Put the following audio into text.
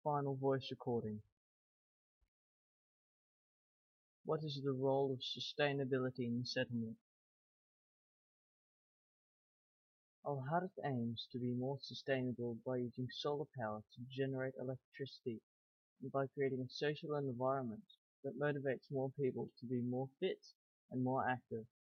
final voice recording. What is the role of sustainability in settlement? Al-Harith aims to be more sustainable by using solar power to generate electricity and by creating a social environment that motivates more people to be more fit and more active.